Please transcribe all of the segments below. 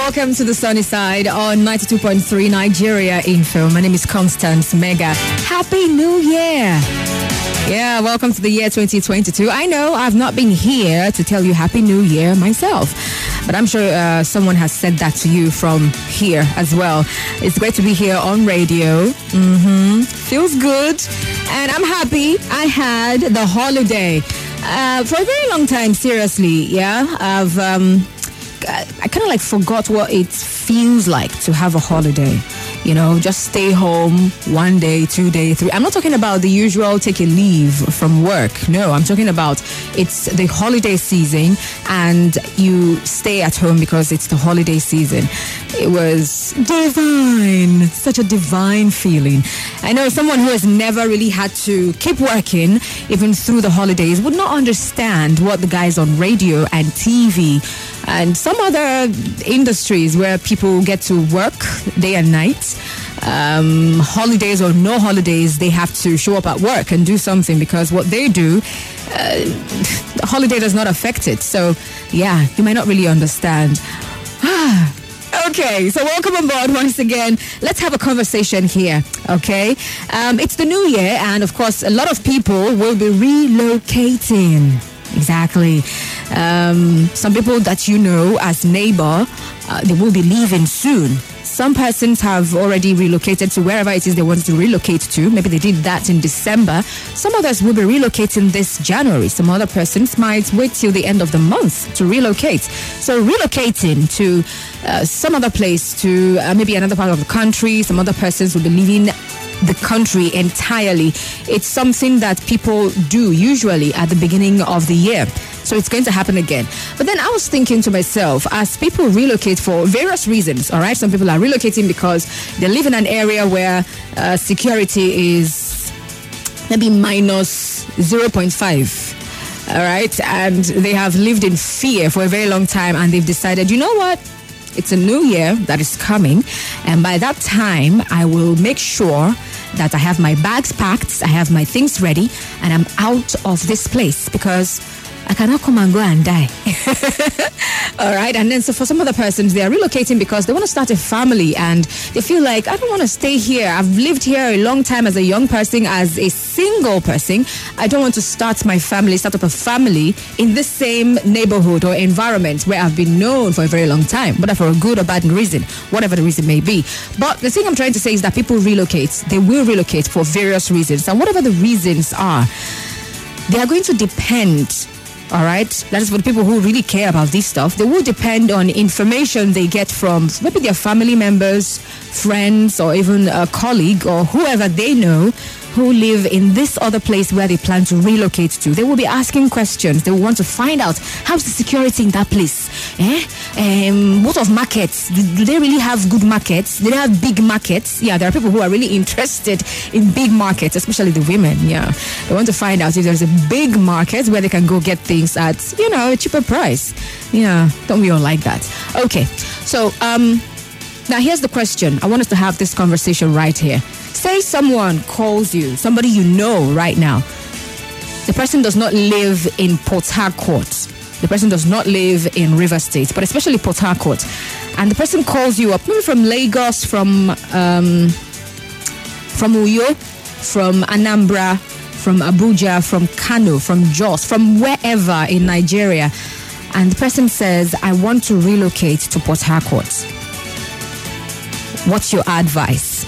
welcome to the sunny side on 92.3 Nigeria Info. My name is Constance Mega. Happy New Year! Yeah, welcome to the year 2022. I know I've not been here to tell you Happy New Year myself, but I'm sure someone has said that to you from here as well. It's great to be here on radio. Feels good. And I'm happy I had the holiday. For a very long time, seriously, yeah. I kind of like forgot what it feels like to have a holiday. You know, just stay home 1 day, 2 day, 3. I'm not talking about the usual take a leave from work. No, I'm talking about it's the holiday season and you stay at home because it's the holiday season. It was divine. Such a divine feeling. I know someone who has never really had to keep working even through the holidays would not understand what the guys on radio and TV and some other industries where people get to work day and night, holidays or no holidays, they have to show up at work and do something because what they do, the holiday does not affect it. So, yeah, you might not really understand. Okay, so welcome on board once again. Let's have a conversation here, okay? It's the new year, and of course, a lot of people will be relocating. Exactly. Some people that you know as neighbor, they will be leaving soon. Some persons have already relocated to wherever it is they wanted to relocate to. Maybe they did that in December. Some others will be relocating this January. Some other persons might wait till the end of the month to relocate. So relocating to some other place, to maybe another part of the country. Some other persons will be leaving the country entirely. It's something that people do usually at the beginning of the year. So it's going to happen again. But then I was thinking to myself, as people relocate for various reasons, all right? Some people are relocating because they live in an area where security is maybe minus 0.5, all right? And they have lived in fear for a very long time, and they've decided, you know what? It's a new year that is coming, and by that time, I will make sure that I have my bags packed, I have my things ready, and I'm out of this place because I cannot come and go and die. All right. And then so for some other persons, they are relocating because they want to start a family and they feel like, I don't want to stay here. I've lived here a long time as a young person, as a single person. I don't want to start up a family in the same neighborhood or environment where I've been known for a very long time, whether for a good or bad reason, whatever the reason may be. But the thing I'm trying to say is that people relocate. They will relocate for various reasons. And whatever the reasons are, they are going to depend. All right, that is for the people who really care about this stuff. They will depend on information they get from maybe their family members, friends, or even a colleague or whoever they know who live in this other place where they plan to relocate to. They will be asking questions. They will want to find out, how's the security in that place? What of markets? Do they really have good markets? Do they have big markets? Yeah, there are people who are really interested in big markets, especially the women. Yeah, they want to find out if there's a big market where they can go get things at, a cheaper price. Yeah, don't we all like that? Okay, so now here's the question. I want us to have this conversation right here. Say someone calls you, somebody you know right now. The person does not live in Port Harcourt. The person does not live in River State, but especially Port Harcourt. And the person calls you up, maybe from Lagos, from Uyo, from Anambra, from Abuja, from Kano, from Jos, from wherever in Nigeria. And the person says, I want to relocate to Port Harcourt. What's your advice?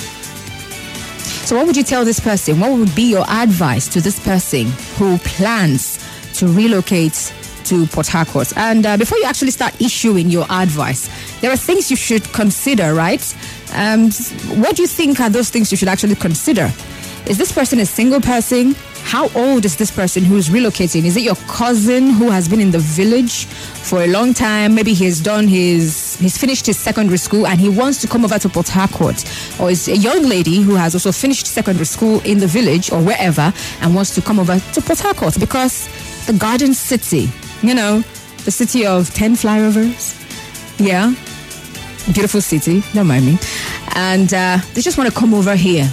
So what would you tell this person? What would be your advice to this person who plans to relocate to Port Harcourt? And before you actually start issuing your advice, there are things you should consider, right? What do you think are those things you should actually consider? Is this person a single person? How old is this person who's relocating? Is it your cousin who has been in the village for a long time? Maybe he's finished his secondary school and he wants to come over to Port Harcourt. Or is a young lady who has also finished secondary school in the village or wherever and wants to come over to Port Harcourt because the Garden City, the city of 10 flyovers. Yeah. Beautiful city, don't mind me. And they just want to come over here.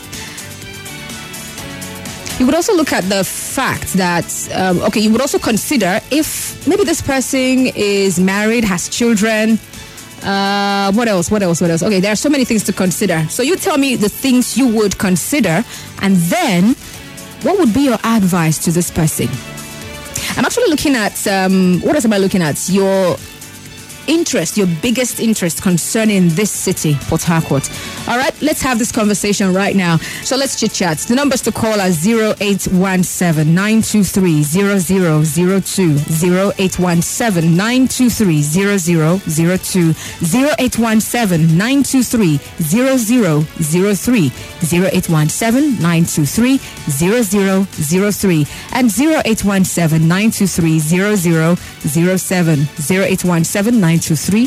You would also look at the fact that, you would also consider if maybe this person is married, has children, What else? Okay, there are so many things to consider. So you tell me the things you would consider, and then what would be your advice to this person? I'm actually looking at, what else am I looking at? Your interest, your biggest interest concerning this city, Port Harcourt. All right, let's have this conversation right now. So let's chit chat. The numbers to call are 0817 923 0002, 0817 923 0002, 0817 923 0003, 0817 923 0003, and 0817 923 0007, 0817 923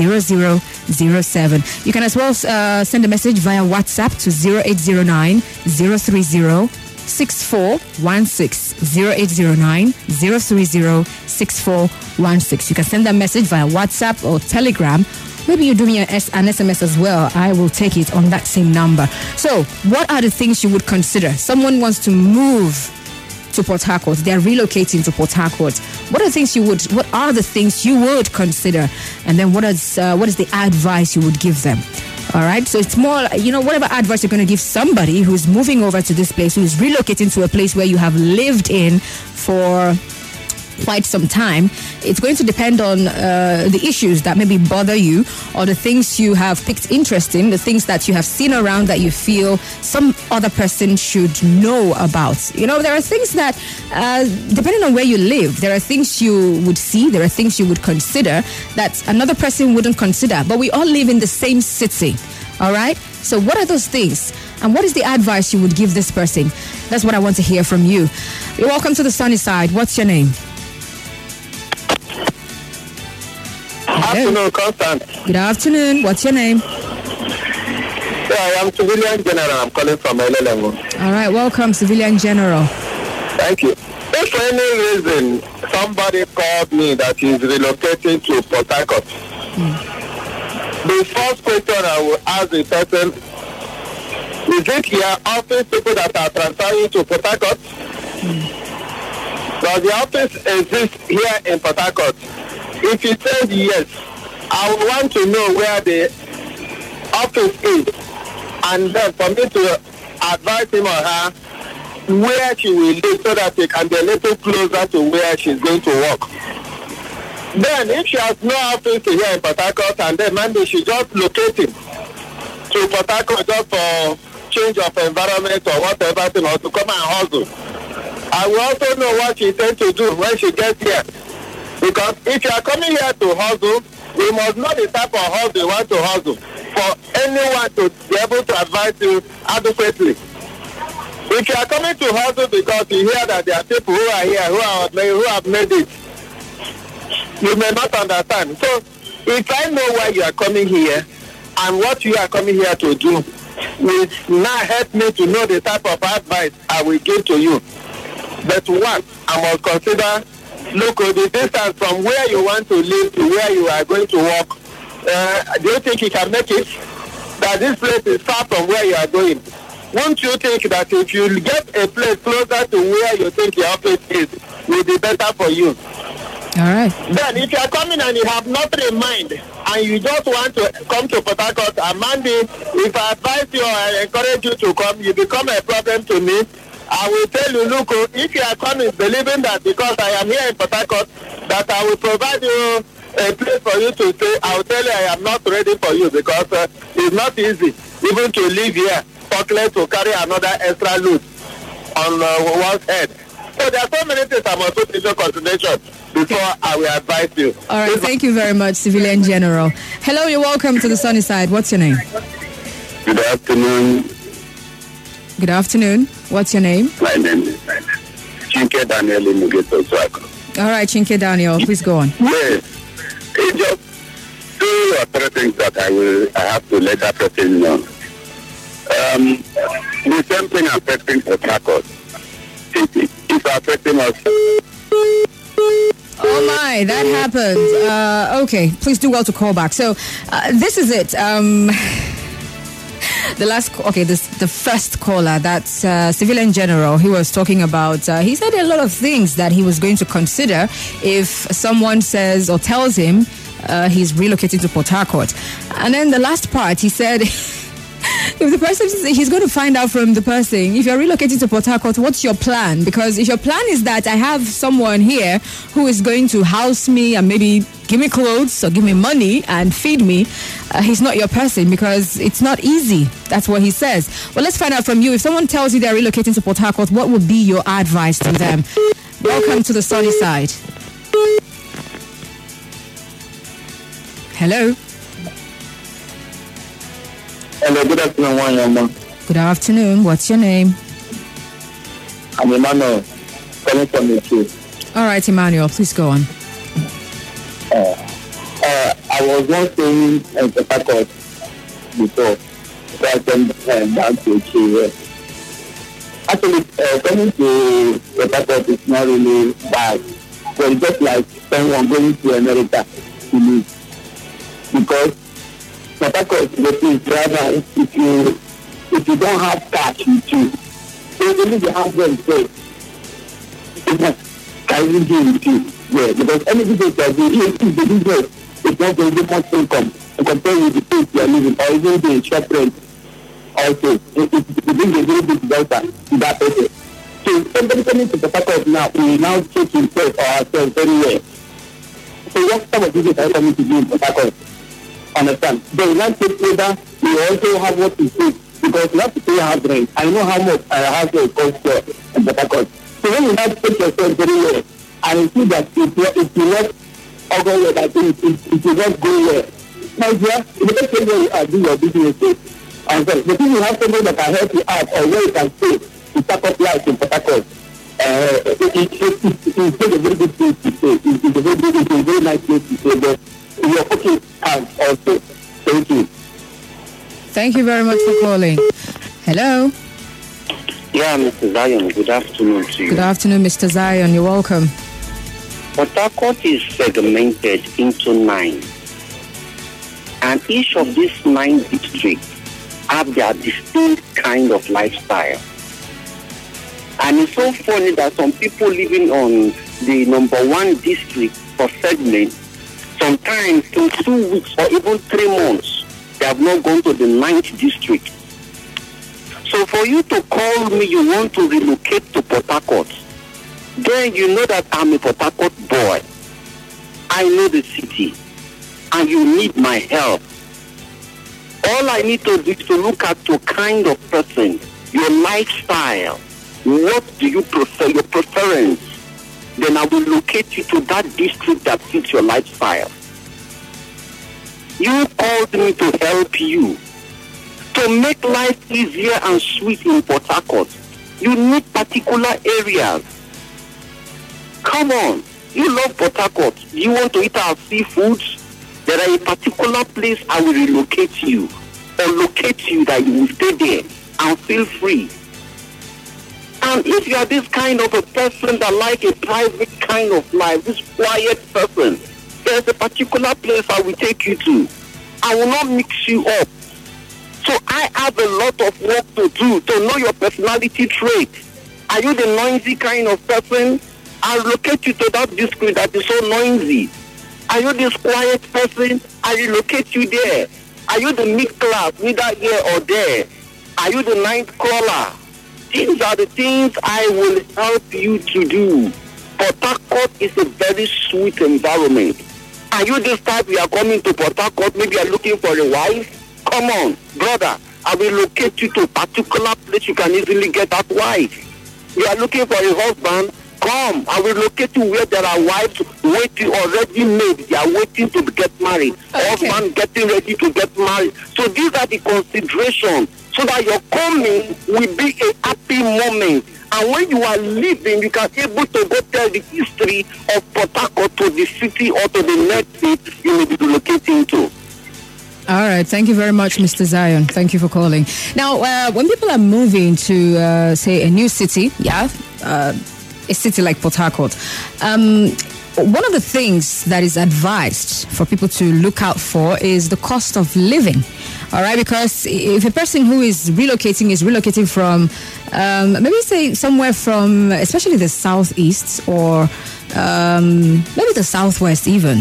0007. You can as well send a message via WhatsApp to 0809 030 6416, 0809 030 6416. You can send that message via WhatsApp or Telegram. Maybe you do me an SMS as well. I will take it on that same number. So, what are the things you would consider? Someone wants to move to Port Harcourt. They are relocating to Port Harcourt. What are the things you would consider? And then what is the advice you would give them? All right. So it's more, whatever advice you're going to give somebody who's moving over to this place, who's relocating to a place where you have lived in for quite some time, it's going to depend on the issues that maybe bother you, or the things you have picked interest in, the things that you have seen around that you feel some other person should know about. There are things that, depending on where you live, there are things you would see, there are things you would consider that another person wouldn't consider. But we all live in the same city. All right? So what are those things? And what is the advice you would give this person? That's what I want to hear from you. You're welcome to the Sunny Side. What's your name? Afternoon, Constant. Good afternoon. What's your name? I am Civilian General. I'm calling from LLM. All right. Welcome, Civilian General. Thank you. If for any reason somebody called me that is relocating to Port Harcourt, the first question I will ask the person, is it your office people that are transferring to Port Harcourt? Does the office exist here in Port Harcourt? If he says yes, I would want to know where the office is, and then for me to advise him or her where she will live so that they can be a little closer to where she's going to work. Then if she has no office here in Port Harcourt, and then Monday she's just locating to Port Harcourt just for change of environment or whatever thing, or to come and hustle, I will also know what she intends to do when she gets here. Because if you are coming here to hustle, we must know the type of hustle you want to hustle for anyone to be able to advise you adequately. If you are coming to hustle because you hear that there are people who are here who have made it, you may not understand. So if I know why you are coming here and what you are coming here to do, will now help me to know the type of advice I will give to you. But one, I must consider, look, the distance from where you want to live to where you are going to work. Do you think you can make it? That this place is far from where you are going. Won't you think that if you get a place closer to where you think your office is, will be better for you? All right. Then if you are coming and you have nothing in mind, and you just want to come to Port Harcourt, and Monday, if I advise you or I encourage you to come, you become a problem to me. I will tell you, look, if you are coming believing that because I am here in Port Harcourt, that I will provide you a place for you to stay, I will tell you I am not ready for you, because it's not easy even to live here, forklift to carry another extra load on one's head. So there are so many things I must put into consideration before I will advise you. All right, thank you very much, Civilian General. Hello, you're welcome to the Sunny Side. What's your name? Good afternoon. Good afternoon. What's your name? My name is Chinke Daniel Imugeto Swako. All right, Chinke Daniel, please go on. Yes. It's just two or three things that I have to let that person know. The same thing affecting Port Harcourt. It's affecting us. Oh my, that happened. Okay, please do well to call back. So, this is it. The first caller, that's Civilian General, he was talking about, he said a lot of things that he was going to consider if someone says or tells him he's relocating to Port Harcourt. And then the last part, he said, if the person, he's going to find out from the person, if you're relocating to Port Harcourt, what's your plan? Because if your plan is that I have someone here who is going to house me and maybe give me clothes or give me money and feed me, he's not your person, because it's not easy. That's what he says. Well, let's find out from you. If someone tells you they're relocating to Port Harcourt, what would be your advice to them? Welcome to the sunny side. Hello. Hello, good afternoon, one young man. Good afternoon. What's your name? I'm Emmanuel, calling from the tree. All right, Emmanuel, please go on. I was once staying in Port Harcourt before, so I came down to the tree. Actually, coming to Port Harcourt is not really bad. So it's just like someone going to America to live. Because Port Harcourt is rather if you don't have cash with you, so only the house rent first. Can you do with you? Yeah, because any business that you do, if the business is not going to be much income, and compare with the place you are living, or even the shop rent, also, it brings a very big delta to that person. So somebody coming to Port Harcourt now, we now check himself or ourselves very well. So what some of business are coming to do in Port Harcourt? Understand? They will not take whether we also have what to pay, because we have to pay house rent. I know how much our house rent costs in Port Harcourt. So when you have to take yourself very well, and you see that if you not go well, I think it will not go well. Now, if you don't say where you are doing your business, and so the thing you have somebody that can help you out or where you can stay to start up life in Port Harcourt, it's a very good place to stay. It's a very nice place to stay. But you're okay also. Thank you. Thank you very much for calling. Hello. Yeah, Mr. Zion, good afternoon to you. Good afternoon, Mr. Zion. You're welcome. Port Harcourt is segmented into 9. And each of these 9 districts have their distinct kind of lifestyle. And it's so funny that some people living on the number 1 district for segment, sometimes in 2 weeks or even 3 months, they have not gone to the 9th district. So for you to call me, you want to relocate to Port Harcourt, then you know that I'm a Port Harcourt boy. I know the city, and you need my help. All I need to do is to look at your kind of person, your lifestyle. What do you prefer, your preference? Then I will locate you to that district that fits your lifestyle. You called me to help you. To make life easier and sweet in Port Harcourt, you need particular areas. Come on, you love Port Harcourt. You want to eat our seafoods? There are a particular place I will relocate you, or locate you that you will stay there and feel free. And if you are this kind of a person that like a private kind of life, this quiet person, there's a particular place I will take you to. I will not mix you up. So I have a lot of work to do to know your personality trait. Are you the noisy kind of person? I'll locate you to that district that is so noisy. Are you this quiet person? I will locate you there. Are you the mid-class, neither here or there? Are you the ninth caller? These are the things I will help you to do. Port Harcourt is a very sweet environment. Are you this type you are coming to Port Harcourt, maybe you are looking for a wife? Come on, brother, I will locate you to a particular place you can easily get that wife. You are looking for a husband? Come, I will locate you where there are wives waiting, already made. They are waiting to get married. Okay. Husband getting ready to get married. So these are the considerations, so that your coming will be a happy moment. And when you are leaving, you can be able to go tell the history of Port Harcourt to the city or to the next city you may be relocating to. All right. Thank you very much, Mr. Zion. Thank you for calling. Now, when people are moving to, say, a new city, a city like Port Harcourt, one of the things that is advised for people to look out for is the cost of living. All right, because if a person who is relocating from, maybe say somewhere from, especially the southeast or maybe the southwest even,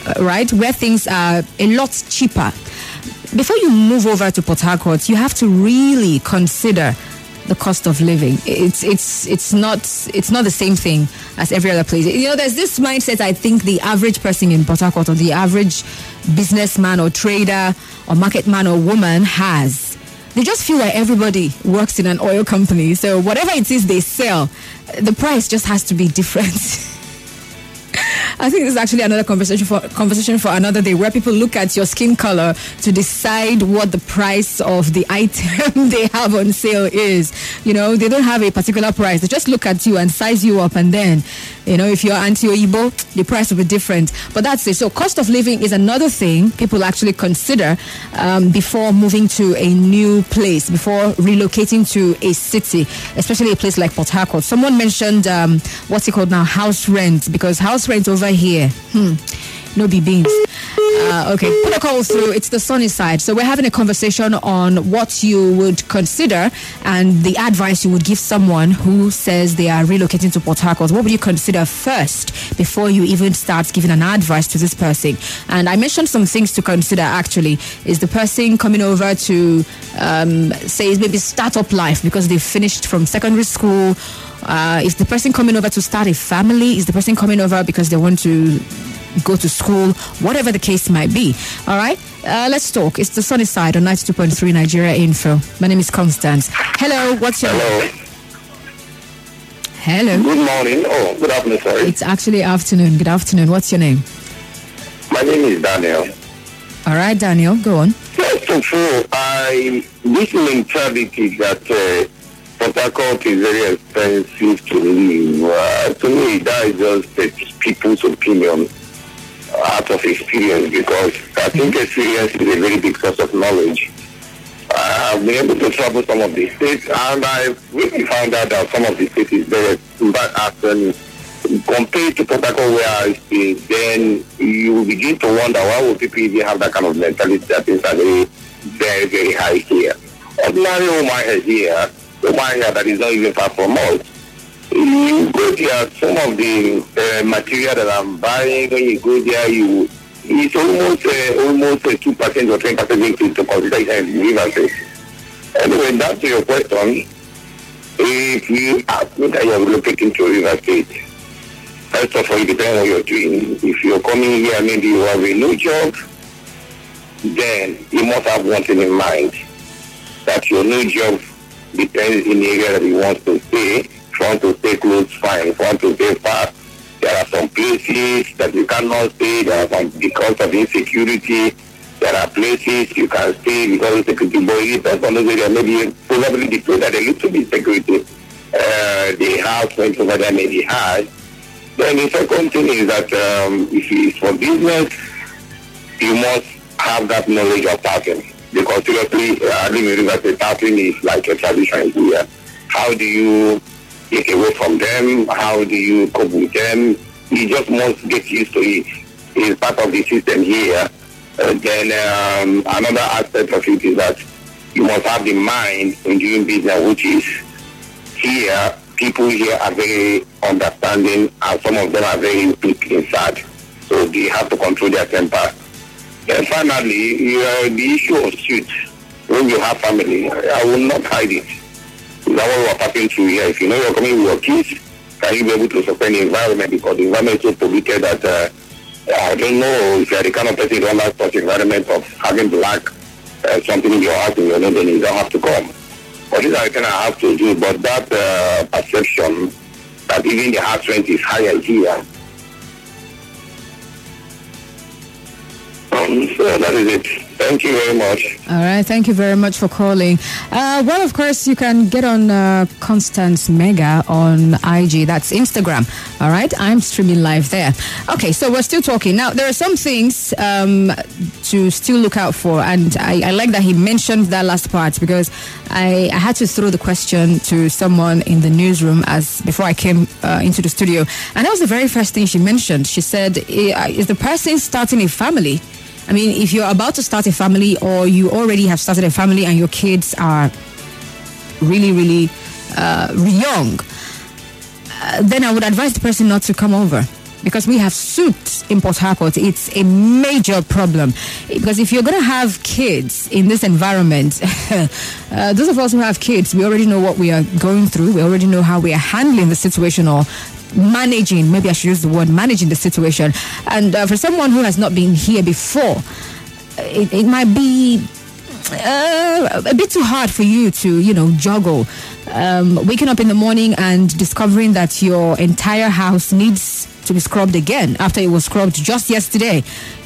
right, where things are a lot cheaper. Before you move over to Port Harcourt, you have to really consider the cost of living. It's not the same thing as every other place. There's this mindset, I think the average person in Port Harcourt, or the average businessman or trader or market man or woman has. They just feel like everybody works in an oil company. So whatever it is they sell, the price just has to be different. I think this is actually another conversation for another day, where people look at your skin color to decide what the price of the item they have on sale is. They don't have a particular price. They just look at you and size you up, and then, if you're anti-Oyibo, the price will be different. But that's it. So cost of living is another thing people actually consider before moving to a new place, before relocating to a city, especially a place like Port Harcourt. Someone mentioned what's it called now, house rent, because house rent over here, no be beans. Okay, put a call through. It's the sunny side. So we're having a conversation on what you would consider and the advice you would give someone who says they are relocating to Port Harcourt. What would you consider first before you even start giving an advice to this person? And I mentioned some things to consider, actually. Is the person coming over to, say, maybe start up life because they finished from secondary school? Is the person coming over to start a family? Is the person coming over because they want to go to school? Whatever the case might be. All right, let's talk. It's the sunny side on 92.3 Nigeria Info. My name is Constance. Hello, what's your name? Hello. Good morning. Oh, good afternoon, sorry. It's actually afternoon. Good afternoon. What's your name? My name is Daniel. All right, Daniel, go on. First of all, this mentality that Port Harcourt is very expensive to live. To me, that is just people's opinion out of experience, because I think experience is a very big source of knowledge. I've been able to travel some of the states, and I've really found out that some of the states is very bad after compared to Port Harcourt where I stay. Then you begin to wonder, why would people even have that kind of mentality that things are very, very, very high here. Ordinary woman here that is not even far from us. You go there, some of the material that I'm buying, when you go there, it's almost a 2% or 10% increase to consider in River State. Anyway, that's your question. If you ask me that you're relocating to River State, first of all, it depends on what you're doing. If you're coming here, maybe you have a new job, then you must have one thing in mind, that your new job depends in the area that you want to stay. If you want to stay close, fine. If you want to stay far, there are some places that you cannot stay. There are some because of insecurity. There are places you can stay because of security. But it depends on those areas. Maybe probably the place that a little bit security, the house rent over there may be high. Then the second thing is that if it's for business, you must have that knowledge of parking. Because seriously, living in River State, parking is like a tradition here. How do you get away from them? How do you cope with them? You just must get used to it. It's part of the system here. Then another aspect of it is that you must have the mind in doing business, which is here. People here are very understanding, and some of them are very weak inside. So they have to control their temper. And finally, the issue of suit. When you have family, I will not hide it. That's what we're passing through here. If you know you're coming with your kids, can you be able to sustain the environment? Because the environment is so polluted that I don't know if you're the kind of person who don't like such environment of having black something in your house and then you don't have to come. But these are the things I have to do. But that perception that even the house rent is higher here. So that is it. Thank you very much. All right. Thank you very much for calling. Well, of course, you can get on Constance Mega on IG. That's Instagram. All right. I'm streaming live there. Okay. So we're still talking. Now, there are some things to still look out for. And I like that he mentioned that last part, because I had to throw the question to someone in the newsroom before I came into the studio. And that was the very first thing she mentioned. She said, is the person starting a family? I mean, if you're about to start a family, or you already have started a family and your kids are really, really young, then I would advise the person not to come over. because we have suits in Port Harcourt. It's a major problem because if you're going to have kids in this environment, those of us who have kids, we already know what we are going through. We already know how we are handling the situation or managing, maybe I should use the word managing the situation. And for someone who has not been here before, it might be a bit too hard for you to, juggle. Waking up in the morning and discovering that your entire house needs to be scrubbed again after it was scrubbed just yesterday,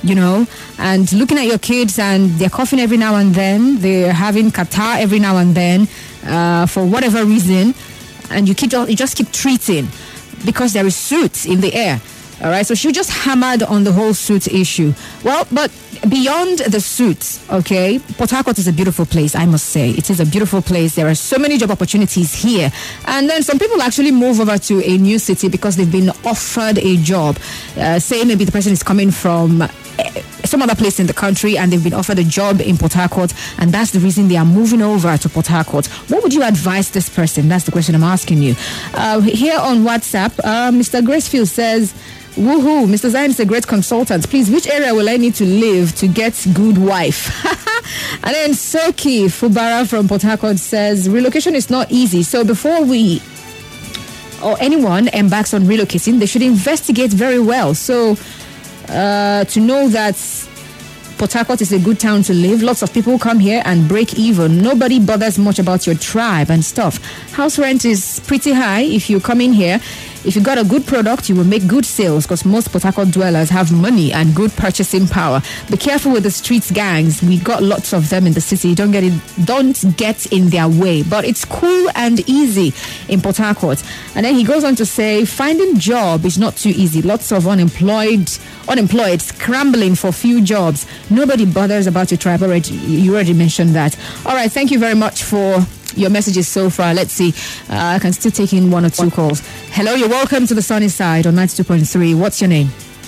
and looking at your kids and they're coughing every now and then, they're having catarrh every now and then, for whatever reason, and you just keep treating because there is soot in the air. All right, so she just hammered on the whole soot issue. Well, but beyond the soot, okay, Port Harcourt is a beautiful place, I must say. It is a beautiful place. There are so many job opportunities here. And then some people actually move over to a new city because they've been offered a job. Say maybe the person is coming from some other place in the country and they've been offered a job in Port Harcourt, and that's the reason they are moving over to Port Harcourt. What would you advise this person? That's the question I'm asking you. Here on WhatsApp, Mr. Gracefield says, woohoo, Mr. Zion is a great consultant. Please, which area will I need to live to get good wife? And then Soki Fubara from Port Harcourt says, relocation is not easy. So before we or anyone embarks on relocating, they should investigate very well. So to know that Port Harcourt is a good town to live. Lots of people come here and break even. Nobody bothers much about your tribe and stuff. House rent is pretty high if you come in here. If you got a good product, you will make good sales because most Port Harcourt dwellers have money and good purchasing power. Be careful with the streets gangs. We got lots of them in the city. Don't get in their way. But it's cool and easy in Port Harcourt. And then he goes on to say, finding job is not too easy. Lots of unemployed, scrambling for few jobs. Nobody bothers about your tribe already. You already mentioned that. All right, thank you very much for your messages so far. Let's see. I can still take in one or two calls. Hello, you're welcome to the Sunny Side on 92.3. What's your name?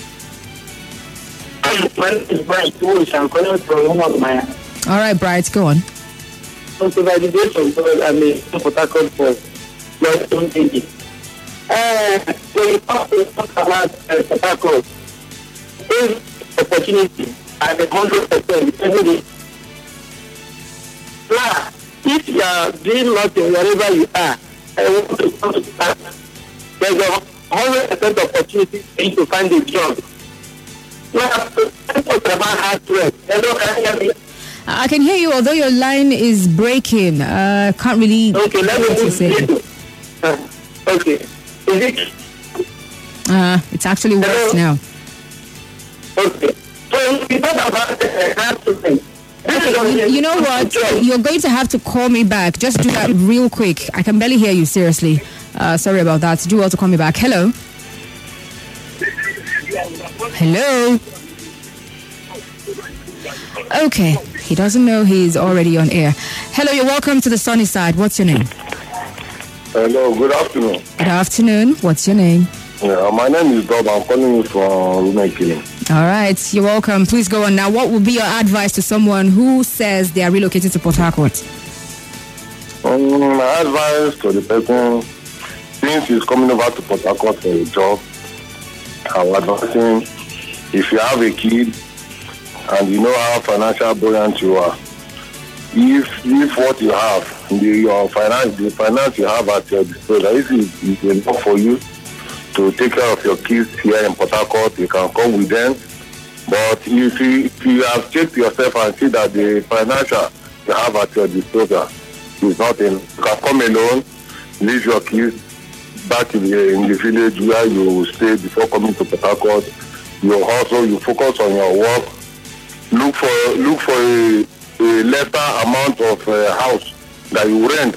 My name is Bright. I'm calling from Maya. All right, Bright, go on. So by the grace of God, I'm a Port Harcourt for your own thinking. When you talk about Port Harcourt, there's opportunity at 100% every day. Now, if you are doing nothing wherever you are, I want to come to that. There's a 100% opportunity for you to find a job. Now, talk about hard work. Hello, can you hear me? I can hear you, although your line is breaking. Can't really. Okay, let me move it. Okay. Is it? It's actually worse now. Okay. So, we talk about hard work. You know what? You're going to have to call me back. Just do that real quick. I can barely hear you, seriously. Sorry about that. Do well to call me back. Hello? Hello? Okay. He doesn't know he's already on air. Hello, you're welcome to the Sunny Side. What's your name? Hello, good afternoon. Good afternoon. What's your name? My name is Bob. I'm calling you from Rumekili. All right, you're welcome. Please go on. Now, what would be your advice to someone who says they are relocating to Port Harcourt? My advice to the person, since he's coming over to Port Harcourt for a job, I would advise him, if you have a kid and you know how financial buoyant you are, if what you have, the finance you have at your disposal, if it's enough for you to take care of your kids here in Port Harcourt, you can come with them. But if you have checked yourself and see that the financial you have at your disposal is not enough, you can come alone, leave your kids back in the village where you stay before coming to Port Harcourt. You hustle, you focus on your work, look for a lesser amount of house that you rent,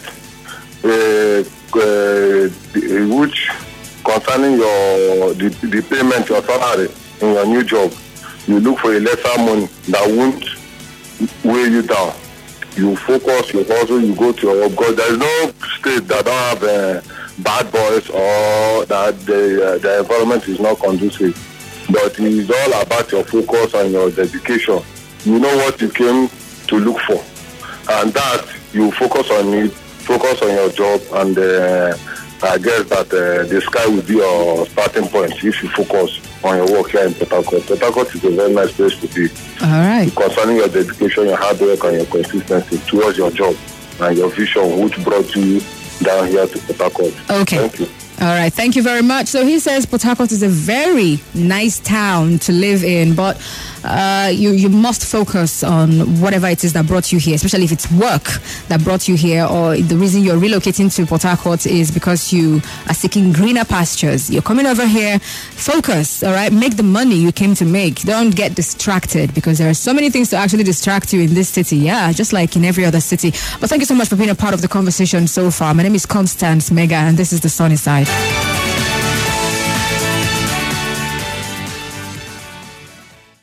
which concerning the payment, your salary in your new job, you look for a lesser money that won't weigh you down. You focus, you hustle, you go to your work. Because there is no state that don't have bad boys or that the environment is not conducive. But it's all about your focus and your dedication. You know what you came to look for. And that, you focus on it, focus on your job, and I guess that the sky will be your starting point if you focus on your work here in Port Harcourt. Port Harcourt is a very nice place to be. All right. Concerning your dedication, your hard work, and your consistency towards your job and your vision, which brought you down here to Port Harcourt. Okay. Thank you. All right, thank you very much. So he says Port Harcourt is a very nice town to live in, but you must focus on whatever it is that brought you here, especially if it's work that brought you here, or the reason you're relocating to Port Harcourt is because you are seeking greener pastures. You're coming over here, focus, all right? Make the money you came to make. Don't get distracted, because there are so many things to actually distract you in this city. Yeah, just like in every other city. But thank you so much for being a part of the conversation so far. My name is Constance Mega, and this is The Sunny Side.